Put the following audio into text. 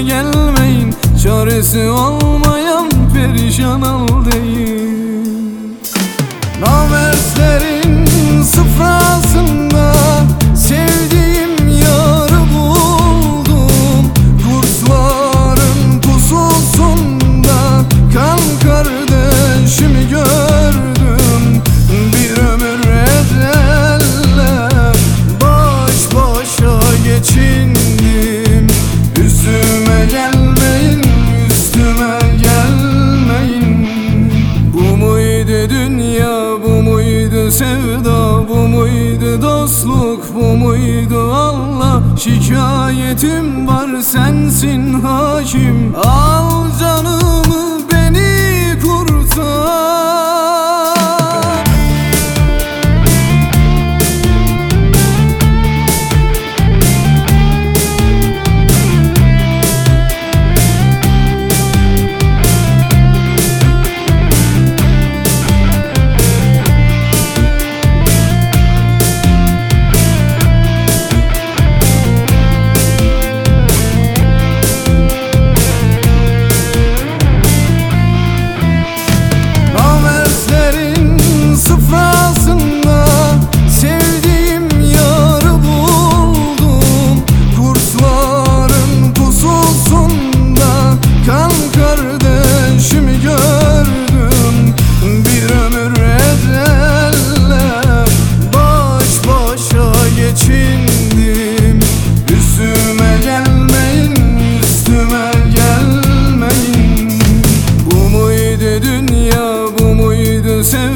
gelmeyin, çaresi olmayan perişan haldeyim. Namertlerin sıfrasında sevdiğim yarı buldum. Kursların pususunda kan kardeşimi gördüm. Bir ömür ecelle baş başa geçindim. Üstüme gelmeyin, üstüme gelmeyin. Bu muydu dünya, bu muydu sevda, bu muydu dostluk, bu muydu Allah? Şikayetim var, sensin hakim. Al canımı, beni kurtar. Kardeşimi gördüm. Bir ömür ecelle baş başa geçindim. Üstüme gelmeyin, üstüme gelmeyin. Bu muydu dünya, bu muydu sevda?